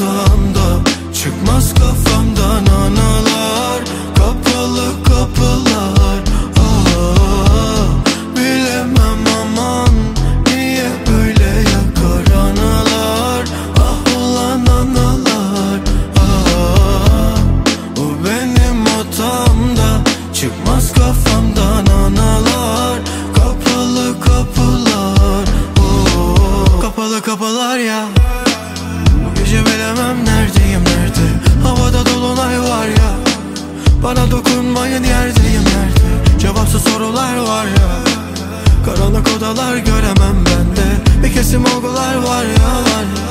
hatamda, çıkmaz kafamdan anılar. Kapalı kapılar, bilemem aman, niye böyle yakar anılar. Ulan anılar, o benim hatamda, çıkmaz kafamdan anılar. Kapalı kapılar, kapalı kapılar ya. Bu gece bilemem neredeyim, nerede? Havada dolunay var ya. Bana dokunmayın, yerdeyim yerde. Cevapsız sorular var ya. Karanlık odalar göremem bende. Bir kesim olgular var ya, var ya.